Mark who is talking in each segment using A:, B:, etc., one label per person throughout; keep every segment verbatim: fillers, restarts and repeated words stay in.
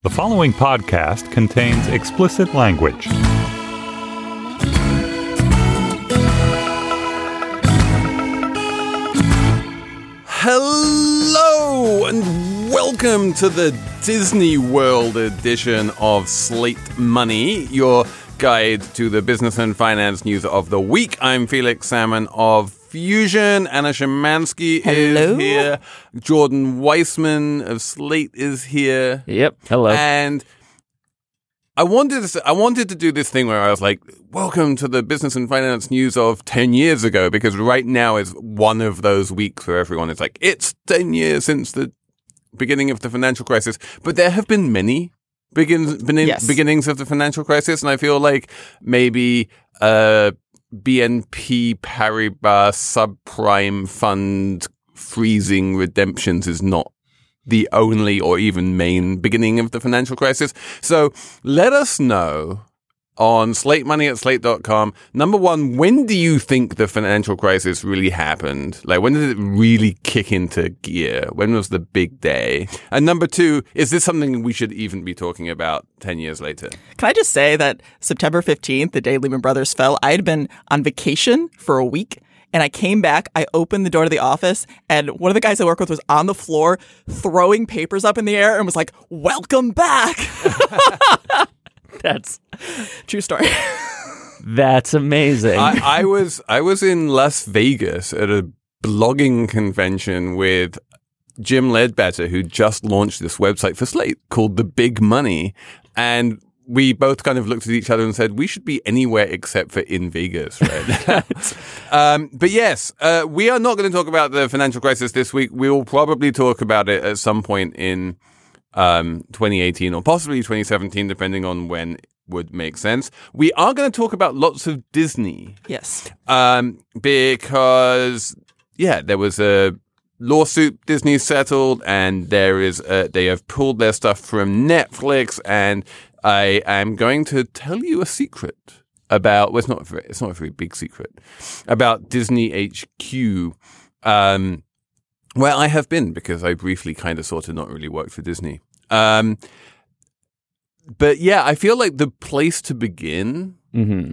A: The following podcast contains explicit language.
B: Hello and welcome to the Disney World edition of Slate Money, your guide to the business and finance news of the week. I'm Felix Salmon of Fusion. Anna Szymanski
C: Hello.
B: is here. Jordan Weissman of Slate is here.
C: Yep. Hello.
B: And I wanted to, I wanted to do this thing where I was like, welcome to the business and finance news of ten years ago, because right now is one of those weeks where everyone is like, it's ten years since the beginning of the financial crisis. But there have been many begin, begin,
C: yes.
B: beginnings of the financial crisis. And I feel like maybe uh, B N P Paribas subprime fund freezing redemptions is not the only or even main beginning of the financial crisis. So let us know on slate money at slate dot com. Number one, when do you think the financial crisis really happened? Like, when did it really kick into gear? When was the big day? And number two, is this something we should even be talking about ten years later?
C: Can I just say that September fifteenth, the day Lehman Brothers fell, I had been on vacation for a week. And I came back, I opened the door to the office, and one of the guys I work with was on the floor throwing papers up in the air and was like, welcome back.
D: That's
C: true story.
D: That's amazing.
B: I, I was I was in Las Vegas at a blogging convention with Jim Ledbetter, who just launched this website for Slate called The Big Money. And we both kind of looked at each other and said, we should be anywhere except for in Vegas right now. um, but yes, uh, we are not going to talk about the financial crisis this week. We will probably talk about it at some point in um, twenty eighteen or possibly twenty seventeen, depending on when it would make sense. We are going to talk about lots of Disney.
C: Yes.
B: Um, because, yeah, there was a lawsuit Disney settled, and there is a, they have pulled their stuff from Netflix, and I am going to tell you a secret about, well, it's not a very, it's not a very big secret, about Disney H Q, um, where I have been, because I briefly kind of sort of not really worked for Disney. Um, but yeah, I feel like the place to begin
D: mm-hmm.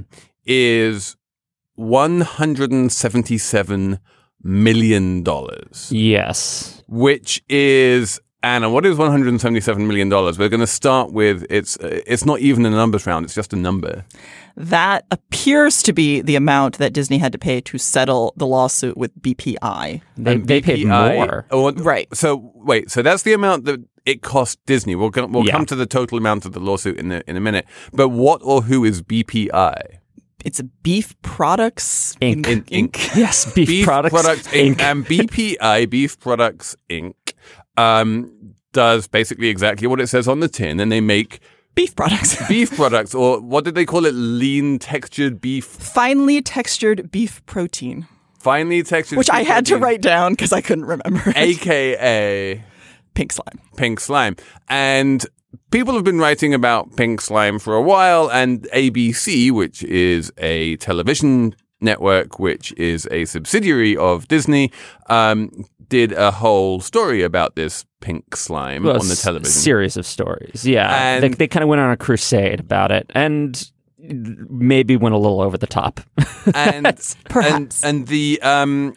B: is one hundred seventy-seven million dollars.
D: Yes.
B: Which is, Anna, what is one hundred seventy-seven million dollars? We're going to start with, it's uh, it's not even a numbers round, it's just a number.
C: That appears to be the amount that Disney had to pay to settle the lawsuit with B P I.
D: They,
B: And
D: they
B: B P
D: paid
B: I
D: more.
B: Oh,
C: Right.
B: So, wait, so that's the amount that it cost Disney. We'll, go, we'll
D: Yeah.
B: come to the total amount of the lawsuit in a, in a minute. But what or who is B P I?
C: It's a Beef Products
D: Inc.
B: In- Inc.
D: Yes, Beef,
B: Beef
D: Products,
B: Products
D: Incorporated.
B: Incorporated. And B P I, Beef Products Incorporated, um, does basically exactly what it says on the tin, and they make
C: beef products.
B: beef products, or what did they call it? Lean textured beef,
C: Finely textured beef protein,
B: finely textured,
C: which
B: beef
C: I had to
B: protein,
C: write down because I couldn't remember it.
B: A K A
C: Pink slime.
B: pink slime. And people have been writing about pink slime for a while, and A B C, which is a television network, which is a subsidiary of Disney, um, did a whole story about this pink slime
D: Well,
B: on the television.
D: S- series of stories. Yeah.
B: And-
D: they they kind of went on a crusade about it and maybe went a little over the top.
B: and, and
C: Perhaps.
B: and the um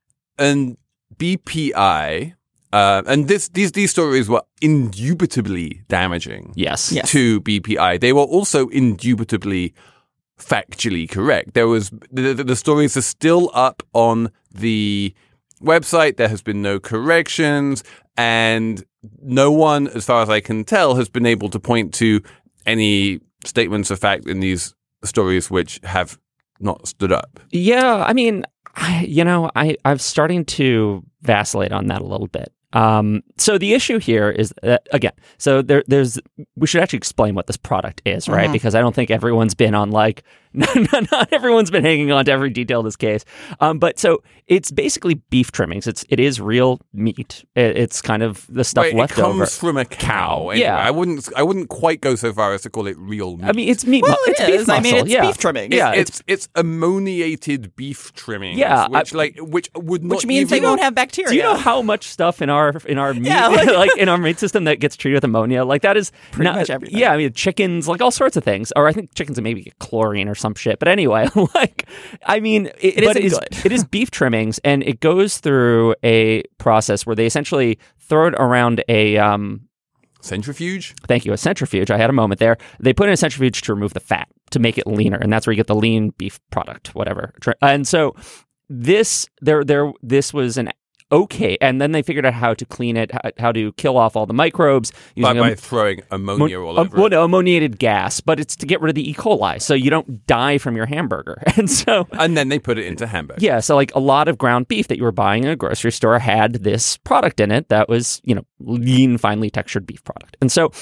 B: and B P I uh, and this these these stories were indubitably damaging.
D: Yes.
C: Yes.
B: To B P I. They were also indubitably factually correct. There was the, the, the stories are still up on the website. There has been no corrections, and no one, as far as I can tell, has been able to point to any statements of fact in these stories which have not stood up.
D: Yeah, I mean, I, you know, I, I'm starting to vacillate on that a little bit. Um, so the issue here is that, again, so there, there's, we should actually explain what this product is, right?
C: Mhm.
D: Because I don't think everyone's been on like, not, not everyone's been hanging on to every detail of this case. Um, but so it's basically beef trimmings. It's, it is real meat. It, it's kind of the stuff
B: Wait,
D: left
B: it comes
D: over.
B: from a cow. Anyway,
D: Yeah.
B: I wouldn't. I wouldn't quite go so far as to call it real meat.
D: I mean, it's meat.
C: Well,
D: mu-
C: it
D: it's beef
C: is. I mean,
D: muscle,
C: it's
D: yeah.
C: beef trimmings.
D: Yeah,
B: it's it's, it's ammoniated beef trimmings.
D: Yeah,
B: which
D: I-
B: like which would not
C: Which means
B: even,
C: they don't have bacteria.
D: Do you know how much stuff in our in our meat meat,
C: Yeah,
D: like,
C: like-
D: in our meat system that gets treated with ammonia. Like that is
C: Pretty
D: not,
C: much everything.
D: Yeah, I mean chickens, like all sorts of things. Or I think chickens maybe get chlorine or some shit. But anyway, like I mean, it,
C: It
D: but
C: isn't
D: it is
C: good.
D: it is beef trimmings, and it goes through a process where they essentially throw it around a. Um,
B: Centrifuge?
D: Thank you. A centrifuge. I had a moment there. They put in a centrifuge to remove the fat to make it leaner, and that's where you get the lean beef product, whatever. And so this, there, there, this was an okay, and then they figured out how to clean it, how, how to kill off all the microbes
B: By,
D: using
B: by
D: am-
B: throwing ammonia all
D: um,
B: over
D: well,
B: it.
D: no, ammoniated gas, but it's to get rid of the E. coli, so you don't die from your hamburger. And so
B: And then they put it into hamburger.
D: yeah, so like a lot of ground beef that you were buying in a grocery store had this product in it that was, you know, lean, finely textured beef product. And so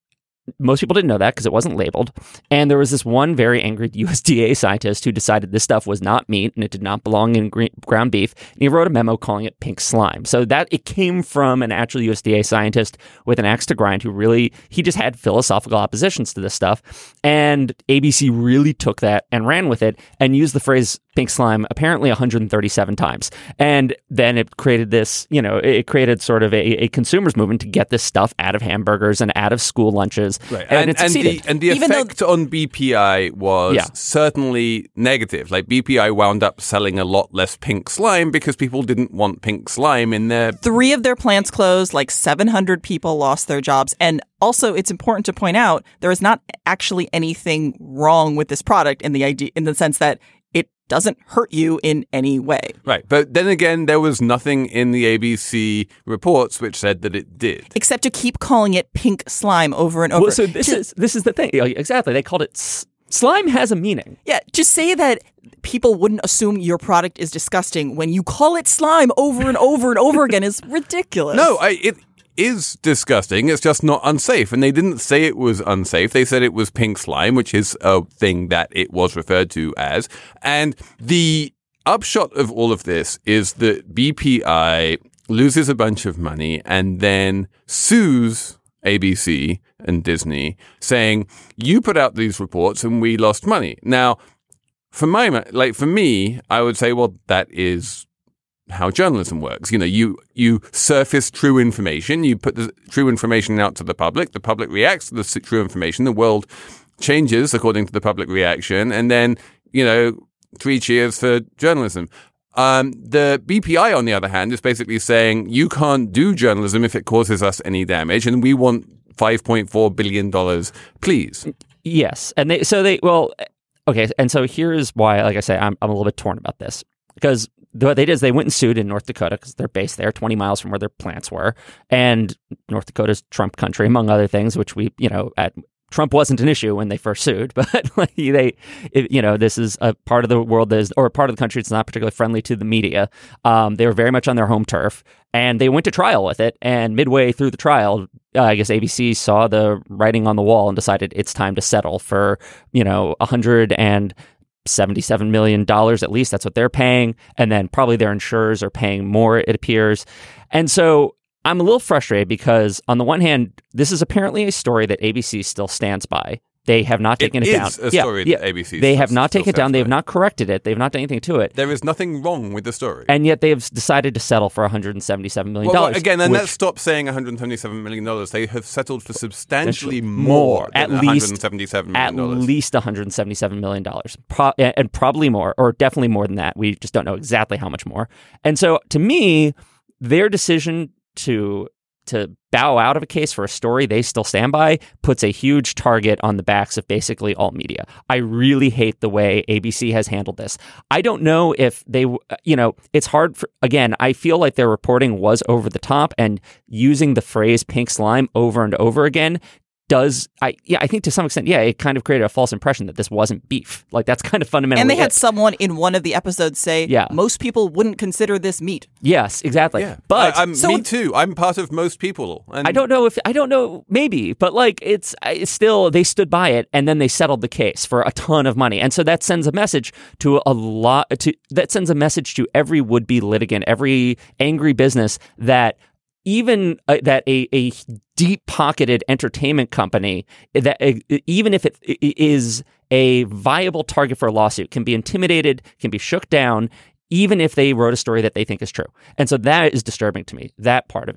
D: most people didn't know that because it wasn't labeled. And there was this one very angry U S D A scientist who decided this stuff was not meat and it did not belong in green, ground beef. And he wrote a memo calling it pink slime. So that it came from an actual U S D A scientist with an axe to grind who really, he just had philosophical oppositions to this stuff. And A B C really took that and ran with it and used the phrase pink slime apparently one hundred thirty-seven times. And then it created this, you know, it created sort of a, a consumers movement to get this stuff out of hamburgers and out of school lunches.
B: Right.
D: And,
B: And,
D: it
B: and,
D: succeeded.
B: the, and the
C: Even though-
B: effect on B P I was
D: Yeah.
B: certainly negative. Like B P I wound up selling a lot less pink slime because people didn't want pink slime in their.
C: Three of their plants closed, like seven hundred people lost their jobs. And also, it's important to point out there is not actually anything wrong with this product in the idea, in the sense that it doesn't hurt you in any way.
B: Right. But then again, there was nothing in the A B C reports which said that it did.
C: Except to keep calling it pink slime over and over.
D: Well, so this
C: To-
D: is this is the thing. Yeah, exactly. They called it s- slime has a meaning.
C: Yeah, to say that people wouldn't assume your product is disgusting when you call it slime over and over and over again is ridiculous.
B: No, I, it is disgusting. It's just not unsafe. And they didn't say it was unsafe. They said it was pink slime, which is a thing that it was referred to as. And the upshot of all of this is that B P I loses a bunch of money and then sues A B C and Disney, saying, you put out these reports and we lost money. Now, for my, like for me, I would say, well, that is how journalism works. You know, you you surface true information, you put the true information out to the public, the public reacts to the s- true information, the world changes according to the public reaction, and then, you know, three cheers for journalism. Um, the B P I, on the other hand, is basically saying you can't do journalism if it causes us any damage, and we want five point four billion dollars, please.
D: Yes, and they so they well, okay, and so here's why. Like I say, I'm I'm a little bit torn about this because what they did is they went and sued in North Dakota because they're based there, twenty miles from where their plants were, and North Dakota's Trump country, among other things, which we you know at. Trump wasn't an issue when they first sued, but like they, it, you know, this is a part of the world that is, or a part of the country that's not particularly friendly to the media. Um, they were very much on their home turf, and they went to trial with it. And midway through the trial, uh, I guess A B C saw the writing on the wall and decided it's time to settle for, you know, a hundred and seventy-seven million dollars at least. That's what they're paying, and then probably their insurers are paying more. It appears, and so. I'm a little frustrated because, on the one hand, this is apparently a story that A B C still stands by. They have not taken it,
B: It
D: down.
B: is a story that A B C
D: They
B: still-
D: have not
B: still
D: taken it down.
B: stands
D: They
B: by.
D: have not corrected it. They have not done anything to it.
B: There is nothing wrong with the story.
D: And yet they have decided to settle for one hundred seventy-seven million dollars.
B: Well, again, and
D: which-
B: let's stop saying one hundred seventy-seven million dollars. They have settled for substantially
D: More.
B: more,
D: At
B: than
D: least-
B: one hundred seventy-seven
D: at
B: million dollars.
D: least one hundred seventy-seven million dollars. Pro- and probably more, or definitely more than that. We just don't know exactly how much more. And so, to me, their decision to to bow out of a case for a story they still stand by puts a huge target on the backs of basically all media. I really hate the way A B C has handled this. I don't know if they, you know, it's hard for, again, I feel like their reporting was over the top, and using the phrase pink slime over and over again does, I yeah, I think to some extent, yeah, it kind of created a false impression that this wasn't beef. Like, that's kind of fundamentally
C: And they had
D: it.
C: someone in one of the episodes say,
D: Yeah.
C: most people wouldn't consider this meat.
D: Yes, exactly.
B: Yeah,
D: But
B: I, I'm,
C: so-
B: me too. I'm part of most people. And
D: I don't know if I don't know maybe, but like it's, it's still they stood by it and then they settled the case for a ton of money, and so that sends a message to a lot to that sends a message to every would-be litigant, every angry business that even uh, that a a deep-pocketed entertainment company that uh, even if it i- is a viable target for a lawsuit can be intimidated, can be shook down, even if they wrote a story that they think is true, and so that is disturbing to me. That part of it.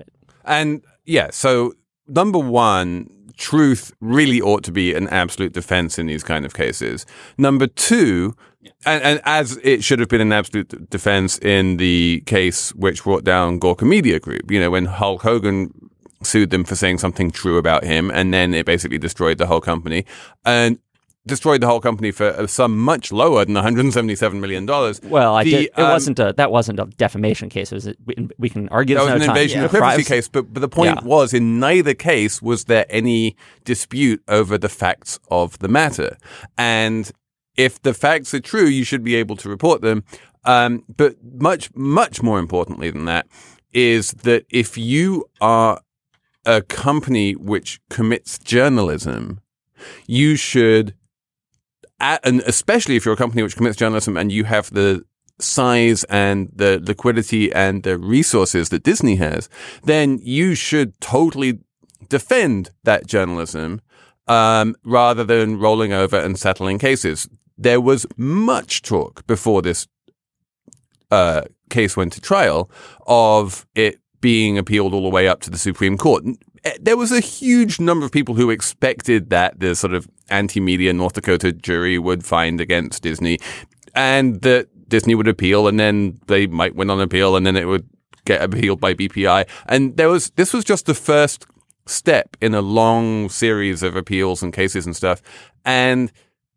B: And yeah, so number one, truth really ought to be an absolute defense in these kind of cases. Number two, and, and as it should have been an absolute defense in the case which brought down Gawker Media Group, you know, when Hulk Hogan sued them for saying something true about him, and then it basically destroyed the whole company. And destroyed the whole company for a sum much lower than one hundred seventy-seven million dollars.
D: Well, I
B: the,
D: did, it
B: um,
D: wasn't a that wasn't a defamation case. It was a, we, we can argue
B: that
D: this
B: was an
D: another
B: invasion
D: time.
B: of privacy
D: Privacy-
B: case, but, but the point
D: Yeah.
B: was in neither case was there any dispute over the facts of the matter. And if the facts are true, you should be able to report them. Um, but much, much more importantly than that is that if you are a company which commits journalism, you should, and especially if you're a company which commits journalism and you have the size and the liquidity and the resources that Disney has, then you should totally defend that journalism um, rather than rolling over and settling cases. There was much talk before this uh, case went to trial of it being appealed all the way up to the Supreme Court. There was a huge number of people who expected that the sort of anti-media North Dakota jury would find against Disney and that Disney would appeal and then they might win on appeal and then it would get appealed by B P I. And there was this was just the first step in a long series of appeals and cases and stuff. And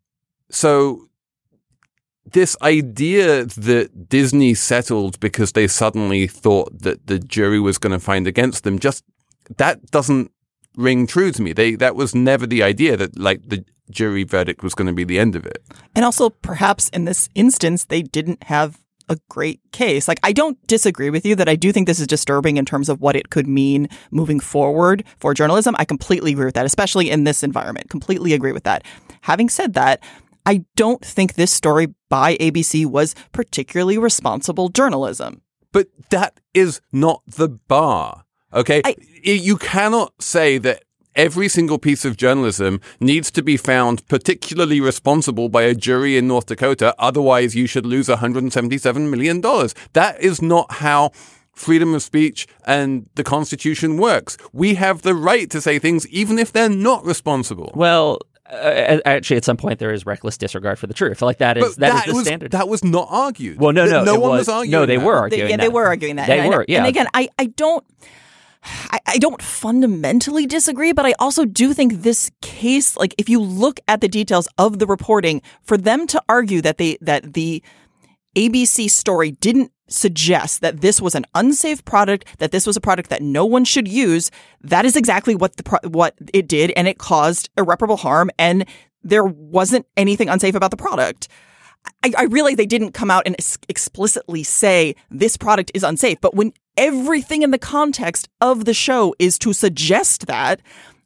B: so this idea that Disney settled because they suddenly thought that the jury was going to find against them, just that doesn't ring true to me. They that was never the idea that like the jury verdict was going to be the end of it.
C: And also, perhaps in this instance, they didn't have a great case. Like, I don't disagree with you that I do think this is disturbing in terms of what it could mean moving forward for journalism. I completely agree with that, especially in this environment. Completely agree with that. Having said that, I don't think this story by A B C was particularly responsible journalism.
B: But that is not the bar. Okay?
C: I-
B: You cannot say that every single piece of journalism needs to be found particularly responsible by a jury in North Dakota. Otherwise, you should lose one hundred seventy-seven million dollars. That is not how freedom of speech and the Constitution works. We have the right to say things even if they're not responsible.
D: Well, uh, actually, at some point, there is reckless disregard for the truth. Like that is
B: But
D: that is
B: that
D: the
B: was,
D: standard.
B: That was not argued.
D: well, no,
B: Th-
D: no,
B: no
D: it
B: one
D: was,
B: was arguing
D: No, they
B: that.
D: were
C: They,
D: arguing.
C: yeah,
D: that.
C: they were arguing that.
D: They
C: and
D: were.
C: I,
D: Yeah.
C: And again, I, I don't. I, I don't fundamentally disagree, but I also do think this case, like if you look at the details of the reporting, for them to argue that they that the A B C story didn't suggest that this was an unsafe product, that this was a product that no one should use, that is exactly what the pro- what it did, and it caused irreparable harm, and there wasn't anything unsafe about the product. I, I realize they didn't come out and ex- explicitly say this product is unsafe, but when everything in the context of the show is to suggest that,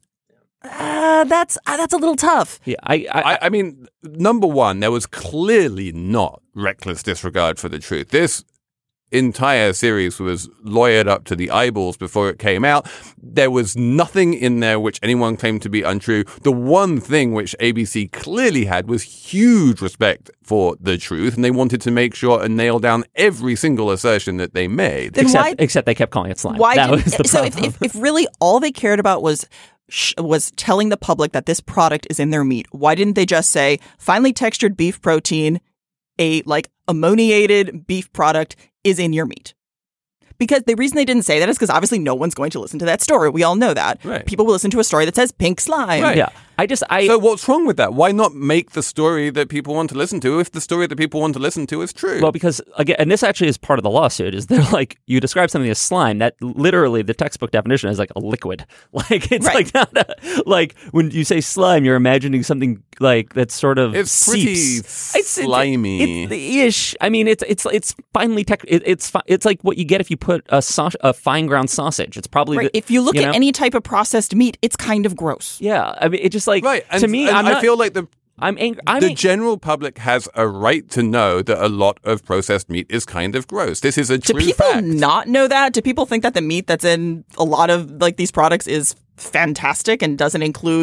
C: uh, that's uh, that's a little tough.
D: Yeah, I, I,
B: I, I mean, number one, there was clearly not reckless disregard for the truth. This entire series was lawyered up to the eyeballs before it came out. There was nothing in there which anyone claimed to be untrue. The one thing which A B C clearly had was huge respect for the truth, and they wanted to make sure and nail down every single assertion that they made.
C: Then
D: except,
C: why-
D: except they kept calling it slime.
C: Why
D: that
C: didn't,
D: was the
C: so
D: problem.
C: if, if if really all they cared about was sh- was telling the public that this product is in their meat, why didn't they just say finely textured beef protein, a like ammoniated beef product is in your meat? Because the reason they didn't say that is because obviously no one's going to listen to that story. We all know that.
B: Right.
C: People will listen to a story that says pink slime.
B: Right.
D: yeah, I just I
B: So what's wrong with that? Why not make the story that people want to listen to if the story that people want to listen to is true?
D: Well, because again, and this actually is part of the lawsuit, is they're like, you describe something as slime, that literally the textbook definition is like a liquid. Like it's
C: Right.
D: like not a, like when you say slime, you're imagining something like that's sort of
B: It's pretty
D: seeps. It's-
B: slimy.
D: It's, ish. I mean, it's it's it's finely tech. It, it's fi- it's like what you get if you put a sau- a fine ground sausage. It's probably
C: Right.
D: the-
C: If you look
D: you
C: at
D: know?
C: any type of processed meat, it's kind of gross.
D: yeah. I mean, it just like
B: right. And,
D: to me,
B: and
D: I'm
B: I
D: not,
B: feel like the
D: I'm angry. I'm
B: the
D: ang-
B: general public has a right to know that a lot of processed meat is kind of gross. This is a
C: Do
B: true
C: people
B: fact.
C: not know that? Do people think that the meat that's in a lot of like these products is fantastic and doesn't include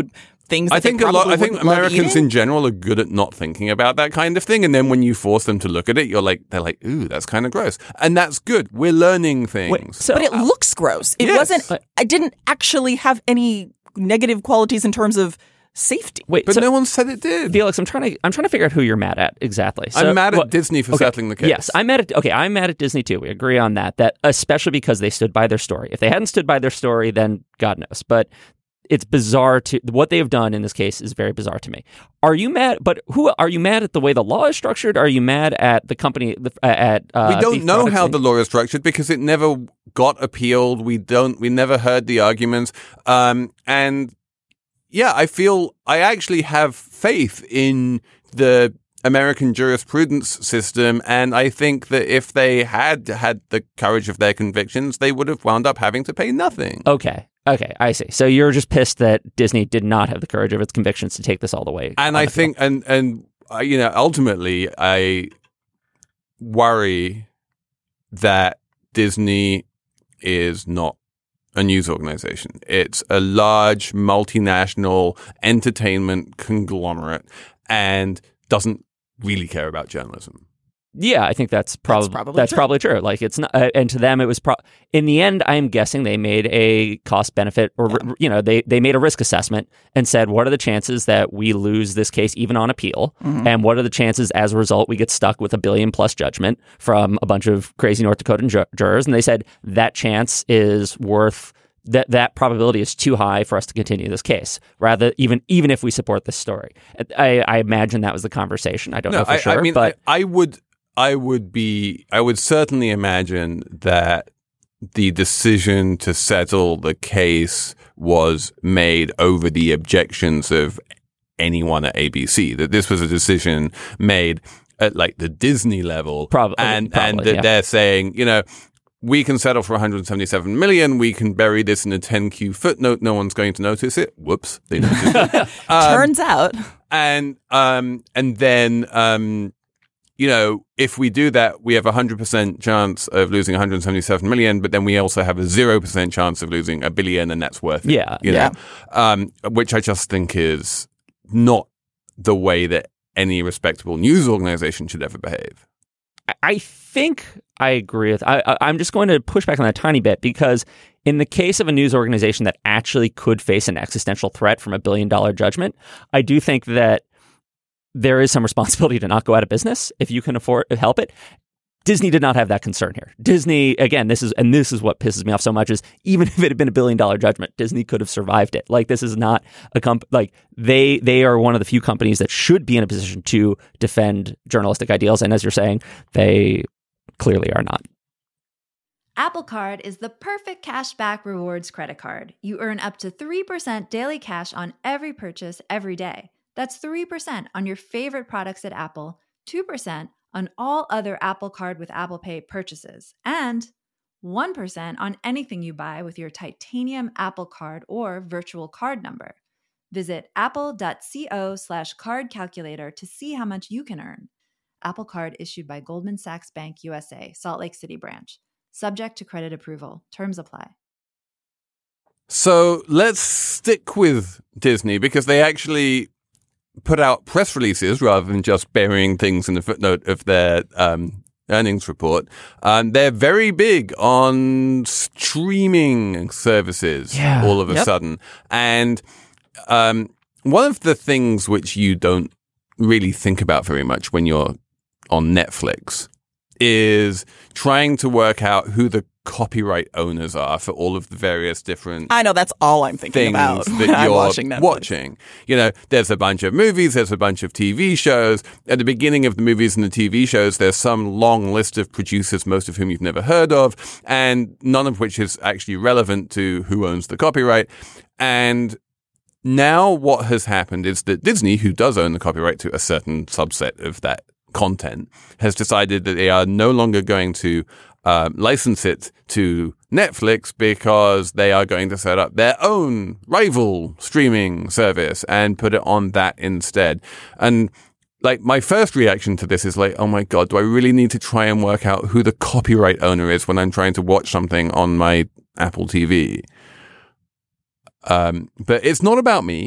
C: things that
B: I think
C: they
B: a lot.
C: probably
B: I think
C: wouldn't love
B: Americans
C: eating.
B: in general are good at not thinking about that kind of thing, and then when you force them to look at it, you're like, they're like, "Ooh, that's kind of gross," and that's good. We're learning things.
D: Wait, so
C: But it looks gross. It
B: Yes.
C: wasn't. I didn't actually have any negative qualities in terms of safety.
D: wait,
B: but
D: so,
B: no one said it did.
D: Felix, I'm trying to I'm trying to figure out who you're mad at exactly. So,
B: I'm mad at
D: well,
B: Disney for
D: okay,
B: settling the case.
D: Yes, I'm mad at okay, I'm mad at Disney too. We agree on that. That especially because they stood by their story. If they hadn't stood by their story, then God knows. But it's bizarre to what they have done in this case is very bizarre to me. Are you mad? But who are you mad at the way the law is structured? Are you mad at the company? the- At uh,
B: we don't
D: Beef
B: know
D: Products
B: how
D: Incorporated?
B: the law is structured because it never got appealed. We don't. We never heard the arguments. Um, and yeah, I feel I actually have faith in the American jurisprudence system, and I think that if they had had the courage of their convictions, they would have wound up having to pay nothing.
D: Okay. Okay, I see. So you're just pissed that Disney did not have the courage of its convictions to take this all the way.
B: And
D: on
B: I
D: the
B: think, and and uh, you know, ultimately, I worry that Disney is not a news organization. It's a large multinational entertainment conglomerate and doesn't really care about journalism.
D: Yeah, I think that's probably that's
C: probably
D: probably, that's
C: true.
D: probably true. Like it's not, uh, and to them it was pro- in the end. I'm guessing they made a cost benefit, or
C: Yeah.
D: you know, they they made a risk assessment and said, what are the chances that we lose this case even on appeal,
C: Mm-hmm.
D: and what are the chances as a result we get stuck with a billion plus judgment from a bunch of crazy North Dakotan ju- jurors? And they said that chance is worth. That that probability is too high for us to continue this case. Rather, even even if we support this story, I, I imagine that was the conversation. I don't know for
B: I,
D: sure,
B: I mean,
D: but
B: I, I would, I would be, I would certainly imagine that the decision to settle the case was made over the objections of anyone at A B C. That this was a decision made at like the Disney level,
D: Prob-
B: and
D: probably,
B: and that
D: yeah.
B: they're saying, you know, we can settle for one hundred seventy-seven million. We can bury this in a ten Q footnote. No one's going to notice it. Whoops, they noticed it. Um,
C: Turns out,
B: and um, and then um, you know, if we do that, we have a hundred percent chance of losing one hundred seventy-seven million. But then we also have a zero percent chance of losing a billion, and that's worth it.
D: Yeah,
B: you
C: yeah.
B: know, um, which I just think is not the way that any respectable news organization should ever behave.
D: I think I agree with. I, I, I'm just going to push back on that tiny bit because in the case of a news organization that actually could face an existential threat from a billion dollar judgment, I do think that there is some responsibility to not go out of business if you can afford help it. Disney did not have that concern here. Disney, again, this is and this is what pisses me off so much is even if it had been a billion dollar judgment, Disney could have survived it. Like this is not a comp like they they are one of the few companies that should be in a position to defend journalistic ideals, and as you're saying, they clearly are not.
E: Apple Card is the perfect cashback rewards credit card. You earn up to three percent daily cash on every purchase every day. That's three percent on your favorite products at Apple, two percent on all other Apple Card with Apple Pay purchases, and one percent on anything you buy with your titanium Apple Card or virtual card number. Visit apple.co slash card calculator to see how much you can earn. Apple Card issued by Goldman Sachs Bank U S A, Salt Lake City branch. Subject to credit approval. Terms apply.
B: So let's stick with Disney because they actually put out press releases rather than just burying things in the footnote of their um, earnings report. Um, they're very big on streaming services
D: Yeah.
B: all of a
C: Yep.
B: sudden. And um, one of the things which you don't really think about very much when you're on Netflix is trying to work out who the copyright owners are for all of the various different
C: I know that's all I'm thinking
B: things
C: about
B: that
C: when
B: you're
C: I'm watching Netflix.
B: watching. You know, there's a bunch of movies, there's a bunch of T V shows. At the beginning of the movies and the T V shows, there's some long list of producers, most of whom you've never heard of, and none of which is actually relevant to who owns the copyright. And now what has happened is that Disney, who does own the copyright to a certain subset of that content, has decided that they are no longer going to um, license it to Netflix because they are going to set up their own rival streaming service and put it on that instead. And like my first reaction to this is like, oh my God, do I really need to try and work out who the copyright owner is when I'm trying to watch something on my Apple T V? Um, but it's not about me.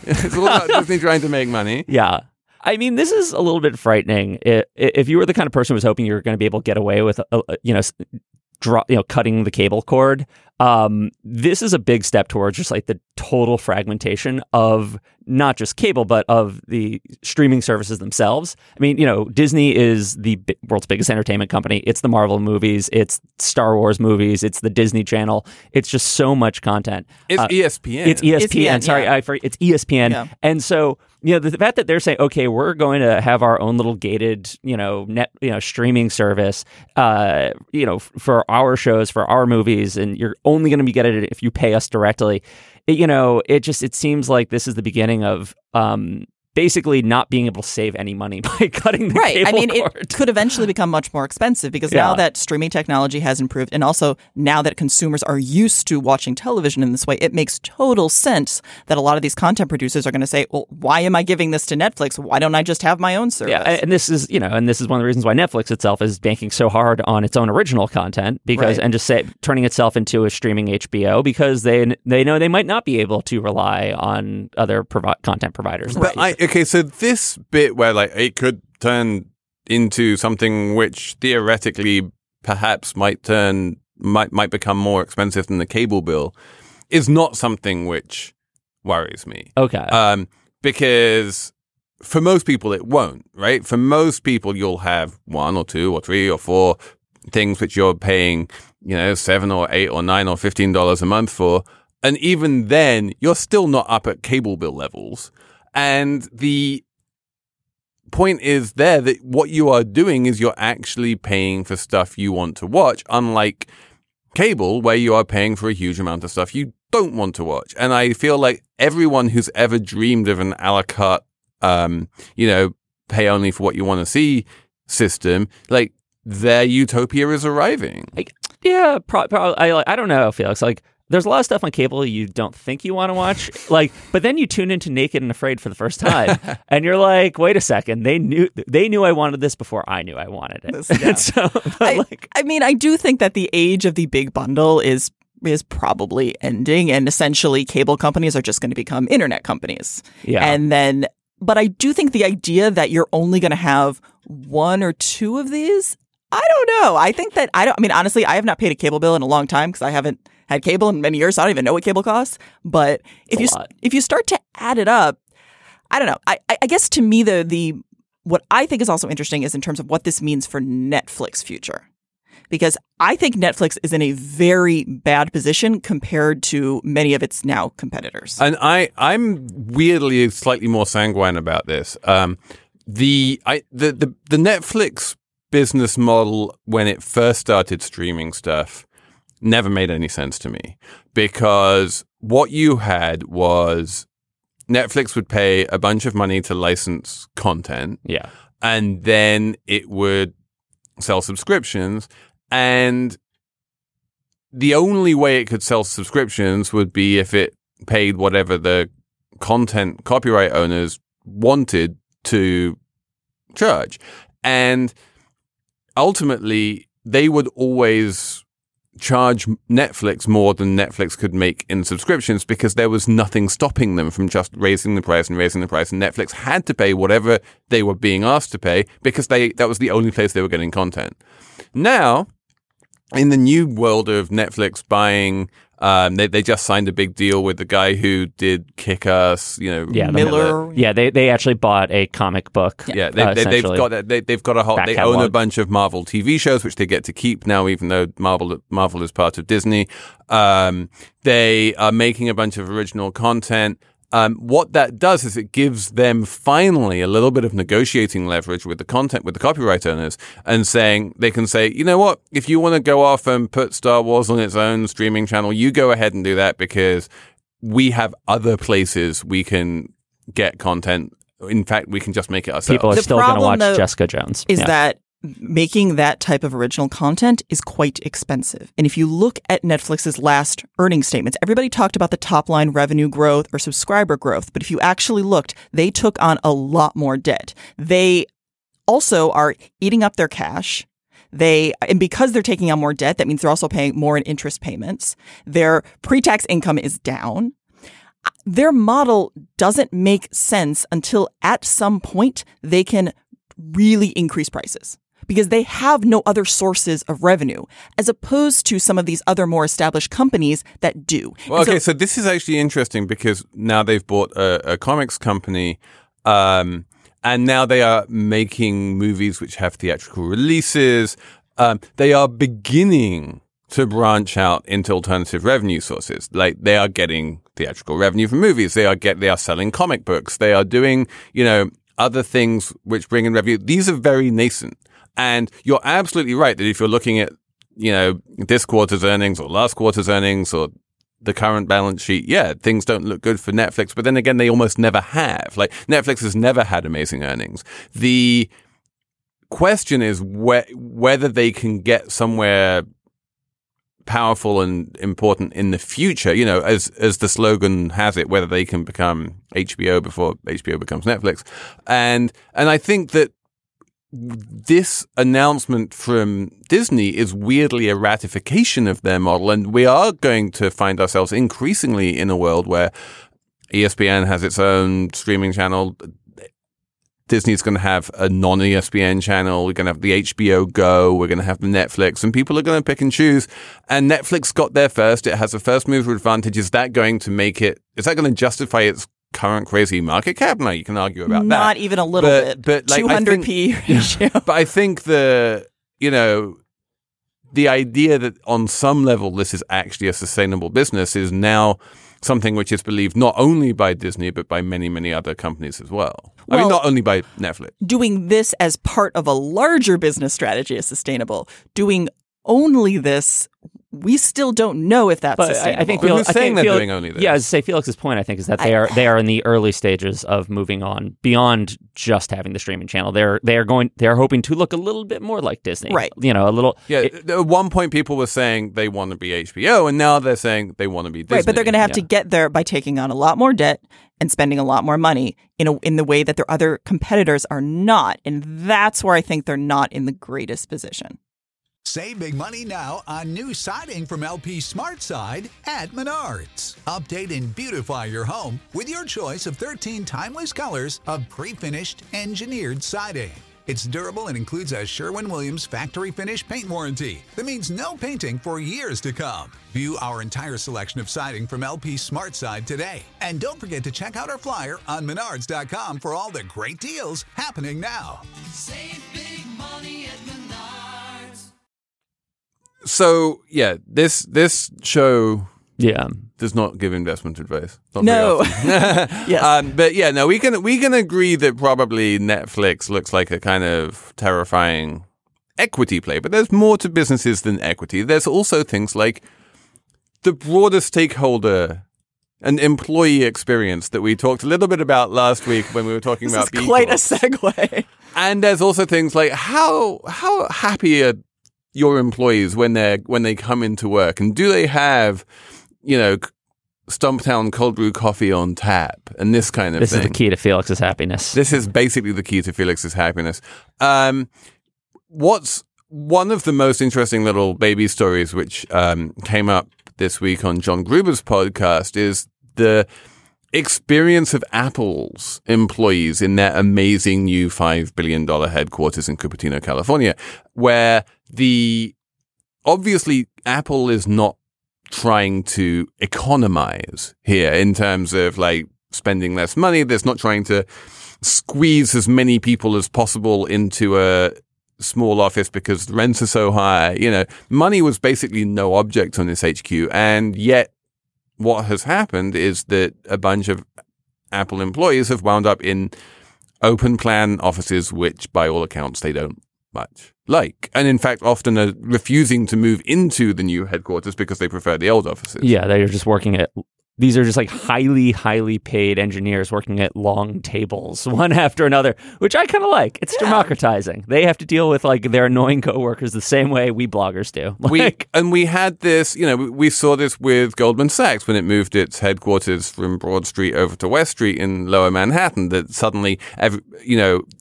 B: It's all about Disney trying to make money.
D: Yeah. I mean, this is a little bit frightening. I- If you were the kind of person who was hoping you were going to be able to get away with, uh, you know, s- draw, you know, cutting the cable cord, um, this is a big step towards just like the total fragmentation of not just cable, but of the streaming services themselves. I mean, you know, Disney is the bi- world's biggest entertainment company. It's the Marvel movies, it's Star Wars movies, it's the Disney Channel. It's just so much content.
B: It's
D: Uh,
B: E S P N.
D: It's E S P N.
C: E S P N,
D: Sorry,
C: yeah.
D: I forget. It's E S P N.
C: Yeah.
D: And so, you know, the, the fact that they're saying, okay, we're going to have our own little gated, you know, net, you know, streaming service, uh, you know, f- for our shows, for our movies, and you're only going to be getting it if you pay us directly. It, you know, it just it seems like this is the beginning of um, basically not being able to save any money by cutting the
C: Right.
D: cable
C: I mean,
D: cord.
C: it could eventually become much more expensive because
D: Yeah.
C: now that streaming technology has improved and also now that consumers are used to watching television in this way, it makes total sense that a lot of these content producers are going to say, well, why am I giving this to Netflix? Why don't I just have my own service?
D: Yeah, and this is, you know, and this is one of the reasons why Netflix itself is banking so hard on its own original content because,
C: Right.
D: and just say turning itself into a streaming H B O because they they know they might not be able to rely on other provi- content providers. in the
B: But I,
D: future.
B: okay, so this bit where like it could turn into something which theoretically perhaps might turn might might become more expensive than the cable bill is not something which worries me.
D: Okay,
B: Um, because for most people it won't, right? For most people you'll have one or two or three or four things which you're paying, you know, seven or eight or nine or fifteen dollars a month for, and even then you're still not up at cable bill levels. And the point is there that what you are doing is you're actually paying for stuff you want to watch, unlike cable where you are paying for a huge amount of stuff you don't want to watch. And I feel like everyone who's ever dreamed of an a la carte, um, you know, pay only for what you want to see system, like their utopia is arriving.
D: yeah, pro- pro- I I don't know, Felix. Like, there's a lot of stuff on cable you don't think you want to watch, like, but then you tune into Naked and Afraid for the first time, and you're like, wait a second, they knew they knew I wanted this before I knew I wanted it.
C: Yeah.
D: And so, but
C: I,
D: like,
C: I mean, I do think that the age of the big bundle is is probably ending, and essentially cable companies are just going to become internet companies.
D: yeah,
C: And then, but I do think the idea that you're only going to have one or two of these, I don't know. I think that I don't. I mean, honestly, I have not paid a cable bill in a long time because I haven't had cable in many years. So I don't even know what cable costs. But if
D: a
C: you
D: lot.
C: if you start to add it up, I don't know. I I I guess to me the the what I think is also interesting is in terms of what this means for Netflix future. Because I think Netflix is in a very bad position compared to many of its now competitors.
B: And I, I'm weirdly slightly more sanguine about this. Um, the, I, the, the, the Netflix business model when it first started streaming stuff never made any sense to me because what you had was Netflix would pay a bunch of money to license content
D: yeah,
B: and then it would sell subscriptions. And the only way it could sell subscriptions would be if it paid whatever the content copyright owners wanted to charge. And ultimately, they would always charge Netflix more than Netflix could make in subscriptions because there was nothing stopping them from just raising the price and raising the price. And Netflix had to pay whatever they were being asked to pay because they that was the only place they were getting content. Now, in the new world of Netflix buying, um, they they just signed a big deal with the guy who did Kick-Ass, you know,
D: Yeah, the
C: Miller.
D: yeah. They they actually bought a comic book.
B: Yeah, they,
D: uh,
B: they, they've
D: essentially.
B: got a, they, they've got a whole.
D: Back
B: They own a
D: catalog.
B: bunch of Marvel T V shows, which they get to keep now, even though Marvel Marvel is part of Disney. Um, they are making a bunch of original content. Um, what that does is it gives them finally a little bit of negotiating leverage with the content, with the copyright owners, and saying they can say, you know what, if you want to go off and put Star Wars on its own streaming channel, you go ahead and do that because we have other places we can get content. In fact, we can just make it ourselves.
D: People are
C: The
D: still going to
C: problem,
D: watch
C: though,
D: Jessica Jones.
C: is
D: Yeah.
C: that making that type of original content is quite expensive. And if you look at Netflix's last earnings statements, everybody talked about the top line revenue growth or subscriber growth. But if you actually looked, they took on a lot more debt. They also are eating up their cash. They, and because they're taking on more debt, that means they're also paying more in interest payments. Their pre-tax income is down. their model doesn't make sense until at some point they can really increase prices because they have no other sources of revenue, as opposed to some of these other more established companies that do.
B: Well,
C: And
B: okay,
C: so,
B: so this is actually interesting because now they've bought a, a comics company, um, and now they are making movies which have theatrical releases. Um, they are beginning to branch out into alternative revenue sources. Like they are getting theatrical revenue from movies. They are get they are selling comic books. They are doing, you know, other things which bring in revenue. These are very nascent. And you're absolutely right that if you're looking at, you know, this quarter's earnings or last quarter's earnings or the current balance sheet, yeah, things don't look good for Netflix. But then again, they almost never have. Like Netflix has never had amazing earnings. The question is wh- whether they can get somewhere powerful and important in the future, you know, as as the slogan has it, whether they can become H B O before H B O becomes Netflix. And and I think that this announcement from Disney is weirdly a ratification of their model, and we are going to find ourselves increasingly in a world where E S P N has its own streaming channel. Disney's going to have a non-E S P N channel. We're going to have the H B O Go. We're going to have the Netflix. And people are going to pick and choose. And Netflix got there first. It has a first mover advantage. Is that going to make it – is that going to justify its current crazy market cap? No, you can argue about
C: not
B: that.
C: Not even a little
B: but,
C: bit.
B: But like,
C: two hundred P ratio.
B: But I think the – you know, the idea that on some level this is actually a sustainable business is now – something which is believed not only by Disney, but by many, many other companies as well. I
C: well,
B: mean, not only by Netflix.
C: Doing this as part of a larger business strategy is sustainable. Doing only this, we still don't know if that's
D: but
C: sustainable.
D: I, I think
B: But
D: Felix,
B: who's
D: I
B: saying
D: think
B: they're
D: Felix,
B: doing only this?
D: Yeah, as I say, Felix's point, I think, is that they
C: I-
D: are they are in the early stages of moving on beyond just having the streaming channel. They're they are going they are hoping to look a little bit more like Disney,
C: Right.
D: You know, a little.
B: Yeah,
D: it-
B: at one point people were saying they want to be H B O, and now they're saying they want to be Disney.
C: Right, but they're going to have to
D: yeah.
C: get there by taking on a lot more debt and spending a lot more money in a, in the way that their other competitors are not. And that's where I think they're not in the greatest position.
F: Save big money now on new siding from L P SmartSide at Menards. Update and beautify your home with your choice of thirteen timeless colors of pre-finished engineered siding. It's durable and includes a Sherwin-Williams factory finish paint warranty that means no painting for years to come. View our entire selection of siding from L P SmartSide today. And don't forget to check out our flyer on menards dot com for all the great deals happening now.
G: Save big money at Menards.
B: So, yeah, this this show
D: yeah.
B: does not give investment advice. Not very
C: No.
B: often.
C: Yes.
B: Um, but yeah, no, we can we can agree that probably Netflix looks like a kind of terrifying equity play. But there's more to businesses than equity. There's also things like the broader stakeholder and employee experience that we talked a little bit about last week when we were talking
C: This
B: about
C: is
B: B
C: quite a
B: Corps.
C: segue.
B: And there's also things like how how happy are your employees when they when they come into work, and do they have, you know, Stumptown cold brew coffee on tap and this kind of
D: This
B: thing.
D: is the key to Felix's happiness.
B: This is basically the key to Felix's happiness. Um, what's one of the most interesting little baby stories which um, came up this week on John Gruber's podcast is the experience of Apple's employees in their amazing new five billion dollars headquarters in Cupertino, California, where the obviously Apple is not trying to economize here in terms of like spending less money. There's not trying to squeeze as many people as possible into a small office because the rents are so high. You know, money was basically no object on this H Q. And yet what has happened is that a bunch of Apple employees have wound up in open plan offices, which by all accounts they don't much like. And in fact, often are refusing to move into the new headquarters because they prefer the old offices.
D: Yeah, they're just working at. These are just like highly, highly paid engineers working at long tables, one after another, which I kind of like. It's
C: Yeah.
D: democratizing. They have to deal with like their annoying coworkers the same way we bloggers do.
B: We
D: Like,
B: and we had this, you know, we saw this with Goldman Sachs when it moved its headquarters from Broad Street over to West Street in Lower Manhattan. That suddenly, every, you know,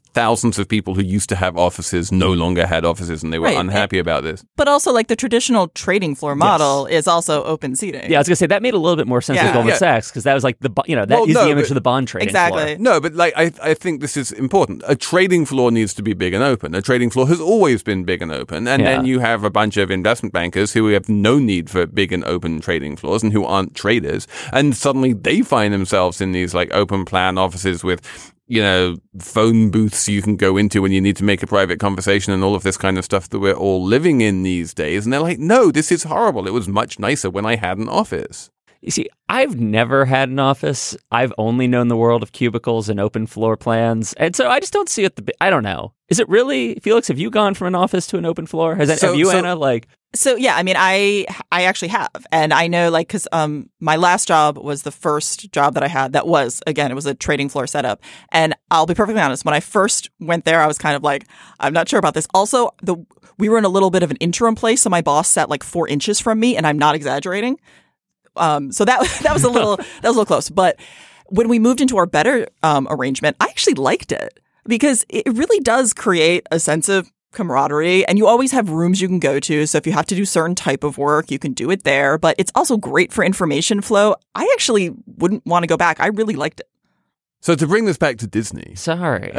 B: thousands of people who used to have offices no longer had offices, and they were
C: Right.
B: unhappy about this.
C: But also, like the traditional trading floor model is also open seating.
D: Yeah, I was gonna say that made a little bit more sense
C: Yeah.
D: with Goldman
B: Yeah.
D: Sachs because that was like the bo- you know that
B: Well,
D: is
B: no,
D: the image
B: but-
D: of the bond trading
C: Exactly.
D: floor.
B: No, but like I, I think this is important. A trading floor needs to be big and open. A trading floor has always been big and open, and
D: Yeah.
B: then you have a bunch of investment bankers who have no need for big and open trading floors and who aren't traders, and suddenly they find themselves in these like open plan offices with, you know, phone booths you can go into when you need to make a private conversation and all of this kind of stuff that we're all living in these days. And they're like, no, this is horrible. It was much nicer when I had an office.
D: You see, I've never had an office. I've only known the world of cubicles and open floor plans, and so I just don't see it. The I don't know. Is it really, Felix? Have you gone from an office to an open floor? Has that,
B: So-
D: have you,
B: so-
D: Anna? Like,
C: So yeah, I mean, I I actually have, and I know like because um my last job was the first job that I had that was again it was a trading floor setup, and I'll be perfectly honest, when I first went there, I was kind of like I'm not sure about this. Also, the we were in a little bit of an interim place, so my boss sat like four inches from me, and I'm not exaggerating. Um, so that that was a little that was a little close, but when we moved into our better um, arrangement, I actually liked it because it really does create a sense of camaraderie, and you always have rooms you can go to. So if you have to do certain type of work, you can do it there. But it's also great for information flow. I actually wouldn't want to go back. I really liked it.
B: So to bring this back to Disney,
D: sorry.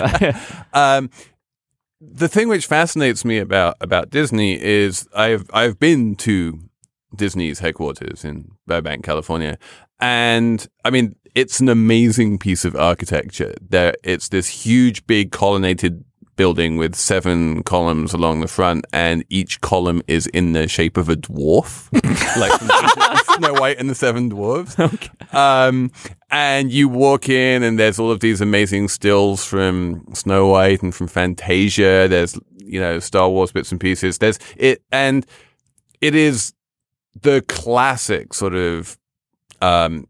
B: um, the thing which fascinates me about about Disney is I've I've been to Disney's headquarters in Burbank, California, and I mean it's an amazing piece of architecture. There, it's this huge, big colonnaded building with seven columns along the front, and each column is in the shape of a dwarf, like from Snow White and the Seven Dwarfs. Okay. Um, and you walk in, and there's all of these amazing stills from Snow White and from Fantasia. There's, you know, Star Wars bits and pieces. There's it, and it is the classic sort of um,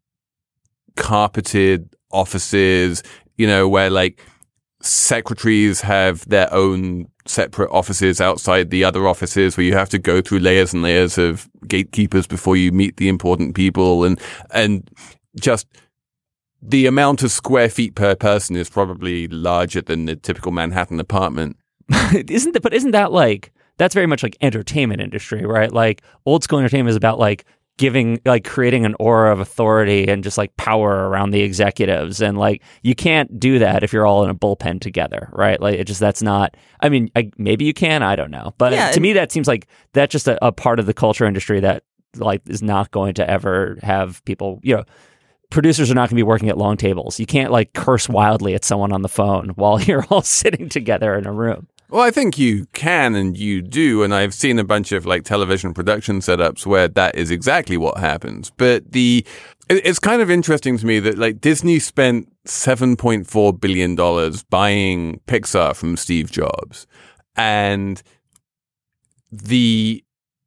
B: carpeted offices, you know, where like secretaries have their own separate offices outside the other offices where you have to go through layers and layers of gatekeepers before you meet the important people, and and just the amount of square feet per person is probably larger than the typical Manhattan apartment.
D: isn't that, but isn't that like that's very much like entertainment industry, right? Like old school entertainment is about like giving, like creating an aura of authority and just like power around the executives. And like, you can't do that if you're all in a bullpen together, right? Like it just, that's not, I mean, I, maybe you can, I don't know. But
C: Yeah,
D: to me, that seems like that's just a, a part of the culture industry that like is not going to ever have people, you know, producers are not going to be working at long tables. You can't like curse wildly at someone on the phone while you're all sitting together in a room.
B: Well, I think you can and you do, and I've seen a bunch of like television production setups where that is exactly what happens. But the it, it's kind of interesting to me that like Disney spent seven point four billion dollars buying Pixar from Steve Jobs, and the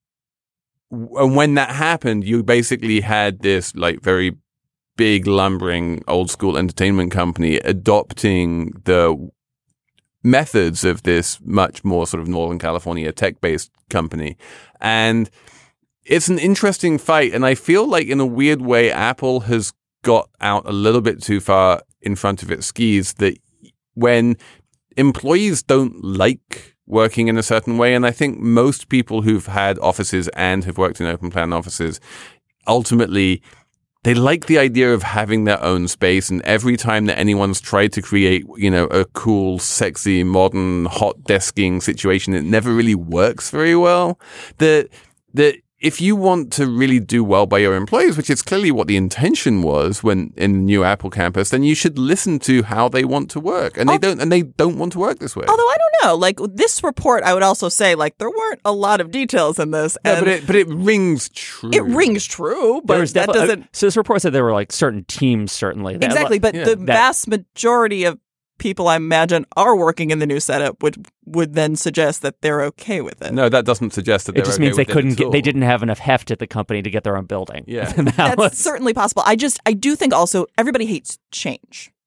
B: and when that happened, you basically had this like very big lumbering old school entertainment company adopting the methods of this much more sort of Northern California tech-based company. And it's an interesting fight. And I feel like in a weird way, Apple has got out a little bit too far in front of its skis, that when employees don't like working in a certain way, and I think most people who've had offices and have worked in open plan offices, ultimately they like the idea of having their own space, and every time that anyone's tried to create, you know, a cool, sexy, modern, hot desking situation, it never really works very well. That that if you want to really do well by your employees, which is clearly what the intention was when in the new Apple campus, then you should listen to how they want to work, and they don't, and they don't want to work this way.
C: Although I don't know, like this report, I would also say like there weren't a lot of details in this.
B: No,
C: and
B: but it but it rings true.
C: it rings true,
D: There
C: but
D: was
C: that
D: defi- uh,
C: doesn't
D: so this report said there were like certain teams, certainly. that-
C: exactly. But
B: yeah,
C: the
D: that-
C: vast majority of people, I imagine, are working in the new setup, would would then suggest that they're okay with it.
B: No, that doesn't suggest that
D: It
B: they're
D: just
B: okay
D: means they
B: with it
D: couldn't
B: at
D: get,
B: all.
D: they didn't have enough heft at the company to get their own building.
B: Yeah.
D: That
C: That's
D: was-
C: certainly possible. I just I do think also everybody hates change.